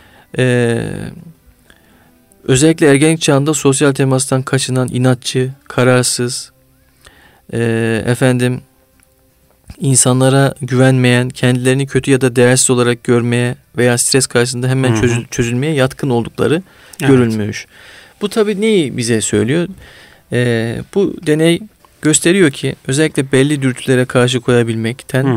özellikle ergenlik çağında sosyal temastan kaçınan, inatçı, kararsız, insanlara güvenmeyen, kendilerini kötü ya da değersiz olarak görmeye veya stres karşısında hemen çözülmeye yatkın oldukları görülmüş. Bu tabii neyi bize söylüyor? Bu deney gösteriyor ki özellikle belli dürtülere karşı koyabilmekten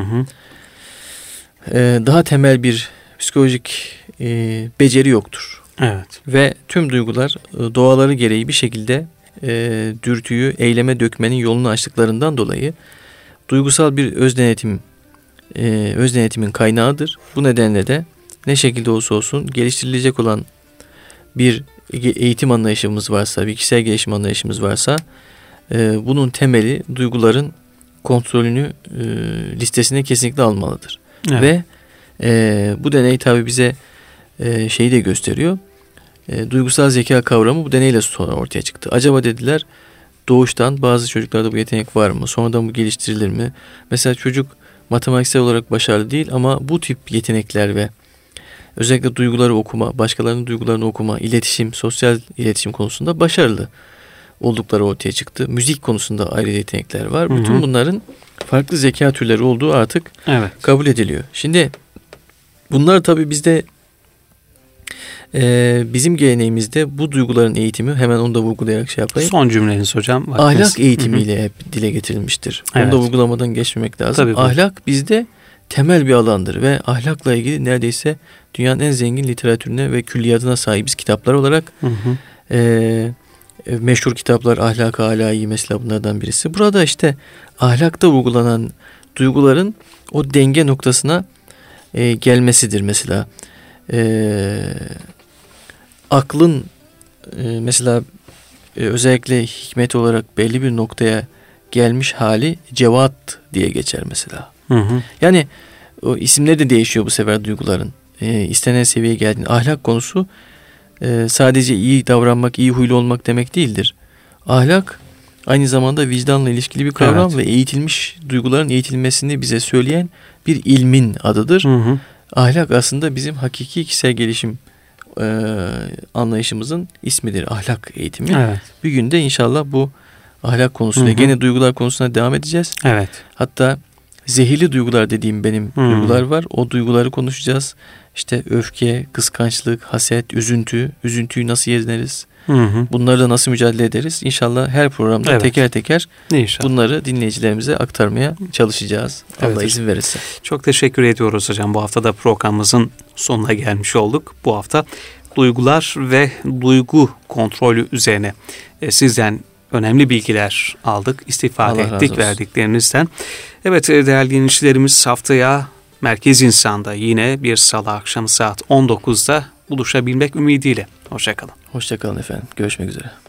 daha temel bir psikolojik beceri yoktur. Evet. Ve tüm duygular doğaları gereği bir şekilde dürtüyü eyleme dökmenin yolunu açtıklarından dolayı duygusal bir öz denetimin kaynağıdır. Bu nedenle de ne şekilde olsa olsun geliştirilecek olan bir eğitim anlayışımız varsa, bir kişisel gelişim anlayışımız varsa bunun temeli duyguların kontrolünü listesine kesinlikle almalıdır. Evet. Ve bu deney tabi bize şeyi de gösteriyor. Duygusal zeka kavramı bu deneyle sonra ortaya çıktı. Acaba dediler doğuştan bazı çocuklarda bu yetenek var mı? Sonradan bu geliştirilir mi? Mesela çocuk matematiksel olarak başarılı değil ama bu tip yetenekler ve özellikle duyguları okuma, başkalarının duygularını okuma, iletişim, sosyal iletişim konusunda başarılı oldukları ortaya çıktı. Müzik konusunda ayrı yetenekler var. Bütün bunların farklı zeka türleri olduğu artık kabul ediliyor. Şimdi bunlar tabii bizde bizim geleneğimizde bu duyguların eğitimi, hemen onu da vurgulayarak şey yapayım. Son cümleniz hocam. Ahlak eğitimiyle hep dile getirilmiştir. Onu da vurgulamadan geçmemek lazım. Tabii, ahlak bizde temel bir alandır ve ahlakla ilgili neredeyse dünyanın en zengin literatürüne ve külliyatına sahibiz kitaplar olarak. Meşhur kitaplar Ahlak-ı Alâî mesela bunlardan birisi. Burada işte ahlakta uygulanan duyguların o denge noktasına gelmesidir mesela. Aklın mesela özellikle hikmet olarak belli bir noktaya gelmiş hali cevat diye geçer mesela. Yani o isimleri de değişiyor bu sefer duyguların. İstenen seviyeye geldiğinde ahlak konusu sadece iyi davranmak, iyi huylu olmak demek değildir. Ahlak aynı zamanda vicdanla ilişkili bir kavram Evet. ve eğitilmiş duyguların eğitilmesini bize söyleyen bir ilmin adıdır. Hı hı. Ahlak aslında bizim hakiki kişisel gelişim anlayışımızın ismidir. Ahlak eğitimi. Evet. Bir gün de inşallah bu ahlak konusuyla gene duygular konusuna devam edeceğiz. Evet. Hatta zehirli duygular dediğim benim duygular var. O duyguları konuşacağız. İşte öfke, kıskançlık, haset, üzüntü. Üzüntüyü nasıl yeneriz? Bunlarla nasıl mücadele ederiz? İnşallah her programda teker teker İnşallah bunları dinleyicilerimize aktarmaya çalışacağız. Evet, Allah izin verirse. Çok teşekkür ediyoruz hocam. Bu hafta da programımızın sonuna gelmiş olduk. Bu hafta duygular ve duygu kontrolü üzerine sizden önemli bilgiler aldık, istifade ettik verdiklerinizden. Evet değerli dinleyicilerimiz, haftaya Merkez İnsan'da yine bir salı akşamı saat 19'da buluşabilmek ümidiyle. Hoşça kalın. Hoşça kalın efendim. Görüşmek üzere.